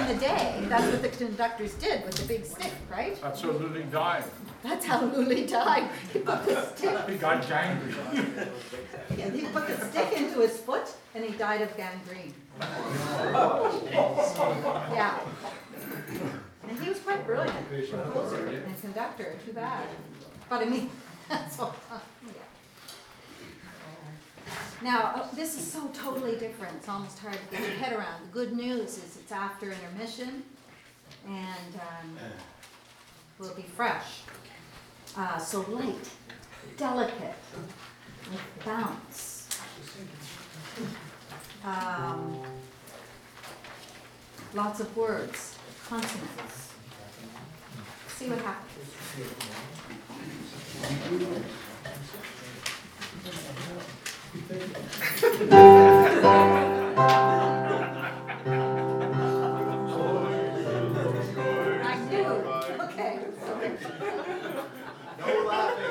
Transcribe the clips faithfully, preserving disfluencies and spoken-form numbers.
in the day, that's what the conductors did with the big stick, right? That's how Lully died. That's how Lully died. He put the stick. He got gangrene. Yeah, he put the stick into his foot, and he died of gangrene. Yeah. And he was quite brilliant, composer and conductor. Too bad. But I mean, that's all. Yeah. Now, uh, this is so totally different. It's almost hard to get your head around. The good news is it's after intermission, and um, will be fresh. Uh, so light, delicate, with bounce. Um, lots of words, consonants. See what happens. I do. Okay. No laughing.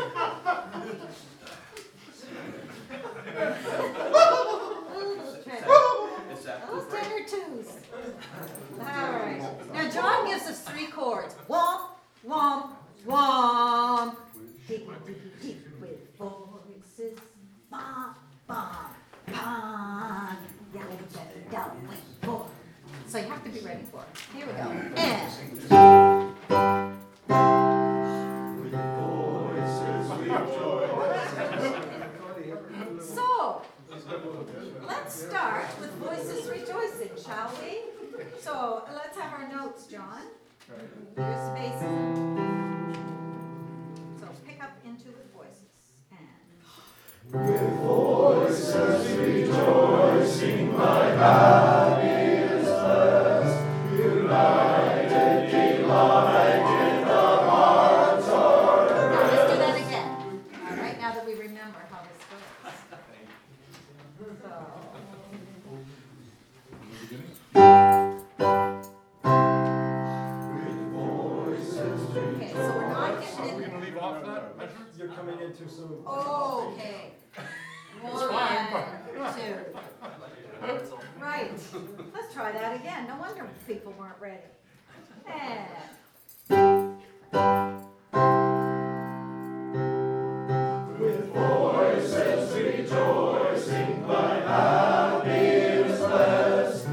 Those tenor twos. All right. Now John gives us three chords. Womp, womp, womp. Deep, deep, deep with voices. Ba, ba, ba. Yeah, down, wait, four. So you have to be ready for it. Here we go. And. So, let's start with voices rejoicing, shall we? So, let's have our notes, John. Here's spaces. So, pick up into with voices. And. With voices rejoicing, my happy is blessed, united, delighted, our hearts are at Now, let's do rest. that again. All right, now that we remember how this goes. Okay, so we're not getting in Are we there. gonna leave off that measure? You're coming in too soon. Okay. One, two. Right. Let's try that again. No wonder people weren't ready. And. With voices rejoicing, my happy is blessed,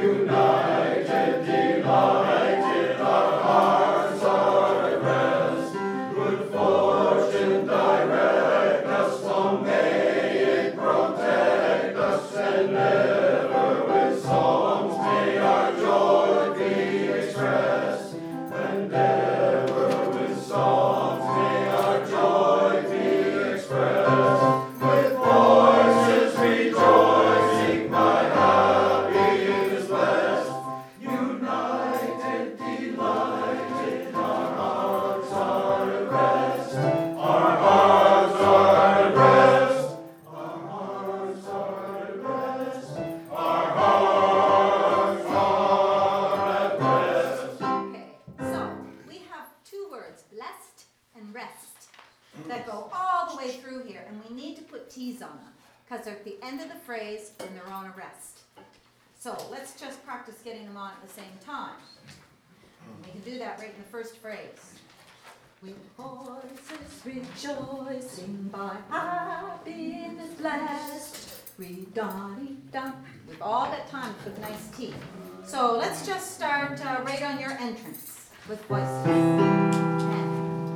united, delighted, our hearts are at rest. Good fortune direct us, long may it protect us, and ever with songs may our joy be expressed, and ever with songs may our joy be expressed. With voices rejoicing, my happy is blessed, united, delighted, our hearts are at rest. Our hearts are at rest. Our hearts are at rest. Our hearts are at rest. Okay, so we have two words, blessed and rest, that go all the way through here, and we need to put T's on them because they're at the end of the phrase and they're on a rest. So let's just practice getting them on at the same time. We can do that right in the first phrase. With voices rejoicing, by happiness blessed, re-da-dee-da. We've all got time to put nice T. So let's just start uh, right on your entrance with voices. And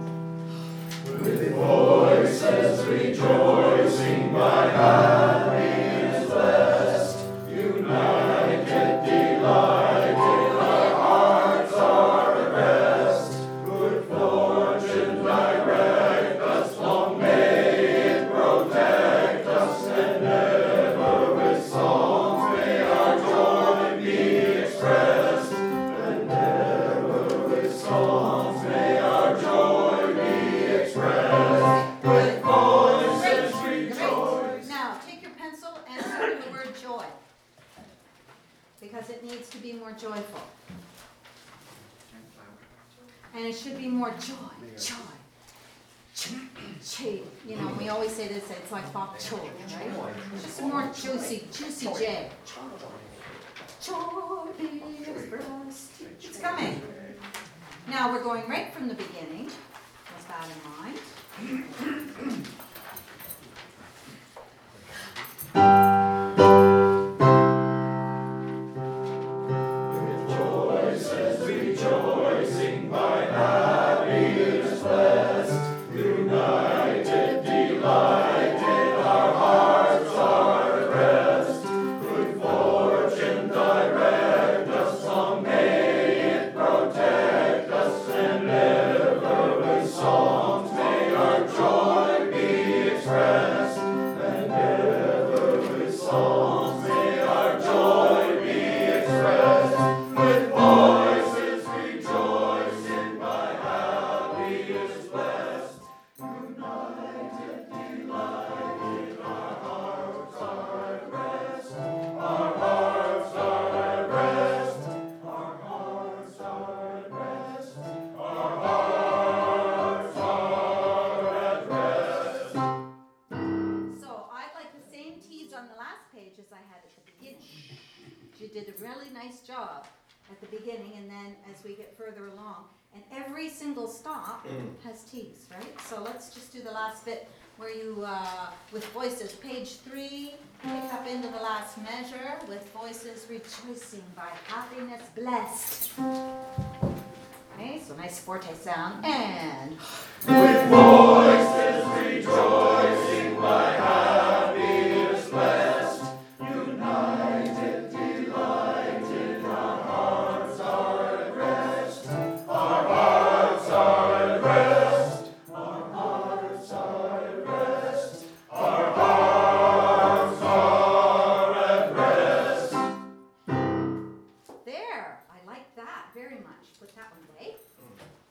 With voices rejoicing, my happy is blessed, united, delighted, our hearts are at rest. Good fortune direct us, long may it protect us, and ever with songs may our joy be expressed, and ever with songs may our joy be expressed. With voices great, rejoicing. great. Now take your pencil and circle the word joy because it needs to be more joyful. And it should be more joy, joy. Ch, ch, you know, we always say this, it's like bok choy, right? Just a more juicy, juicy J. Joy is for us. now we're going right from the beginning, with that in mind. Voices rejoicing by happiness blessed, united, delighted, our hearts are at rest. Good fortune direct us, long may it protect us, and ever with songs may our joy be expressed, and ever with songs may our joy be expressed. With voices rejoicing by happiness blessed, united, delighted, our hearts are at rest. Our hearts are at rest. Our hearts are at rest. Our hearts are at rest. So I'd like the same T's on the last page as I had at the beginning. You did a really nice job at the beginning, and then as we get further along, and every single stop has T's, right? So let's just do the last bit where you, uh, with voices, page three, pick up into the last measure, with voices rejoicing by happiness blessed. Okay, so nice forte sound, and With voices rejoicing by happiness blessed, united, delighted, our hearts are at rest. Our hearts are at rest. Our hearts are at rest. Our hearts are at rest. there, I like that very much. Put that one away.